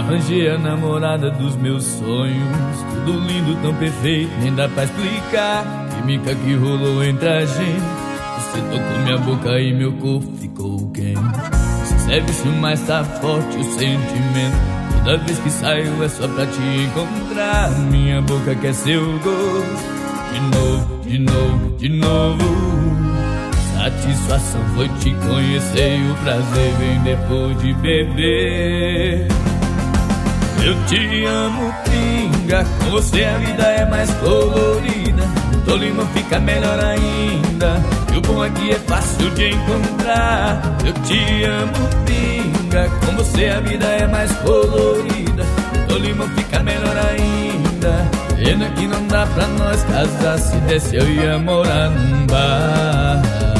arranjei a namorada dos meus sonhos. Tudo lindo, tão perfeito, nem dá pra explicar. Química que rolou entre a gente. Você tocou minha boca e meu corpo ficou quente. Se vício, mas tá forte o sentimento. Toda vez que saio é só pra te encontrar. Minha boca quer seu gosto. De novo, de novo, de novo. Satisfação foi te conhecer e o prazer vem depois de beber. Eu te amo, pinga, com você a vida é mais colorida. O limão fica melhor ainda, e o bom aqui é fácil de encontrar. Eu te amo, pinga, com você a vida é mais colorida. O limão fica melhor ainda, pena que não dá pra nós casar. Se desse eu ia morar num bar.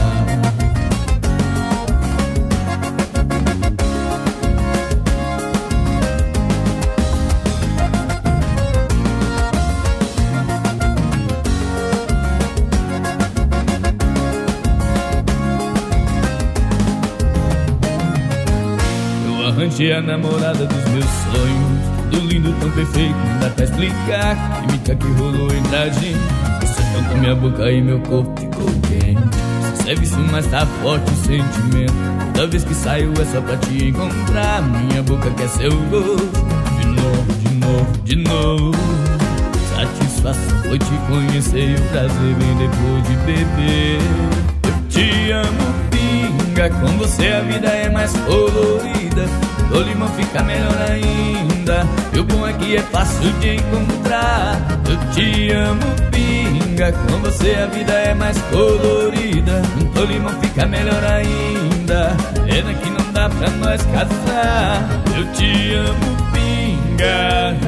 Arranjei a namorada dos meus sonhos. Tudo lindo, tão perfeito, não dá pra explicar. Química que rolou entre a gente. Você tocou minha boca e meu corpo ficou quente. Se é vício, mas tá forte o sentimento. Toda vez que saio é só pra te encontrar. Minha boca quer seu gosto. De novo, de novo, de novo. Satisfação foi te conhecer e o prazer vem depois de beber. Eu te amo, pinga, com você a vida é mais colorida. O limão fica melhor ainda, e o bom aqui é fácil de encontrar. Eu te amo, pinga, com você a vida é mais colorida. O limão fica melhor ainda, pena que não dá pra nós casar. Eu te amo, pinga,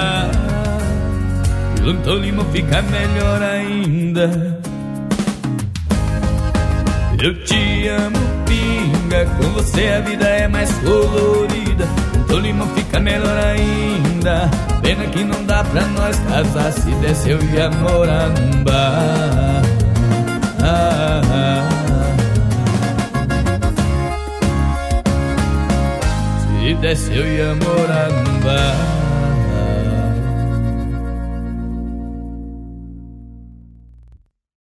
junto ao limão fica melhor ainda. Eu te amo, pinga, com você a vida é mais colorida. O limão fica melhor ainda, pena que não dá pra nós casar. Se desse eu ia morar num bar. Se desse eu ia morar num bar.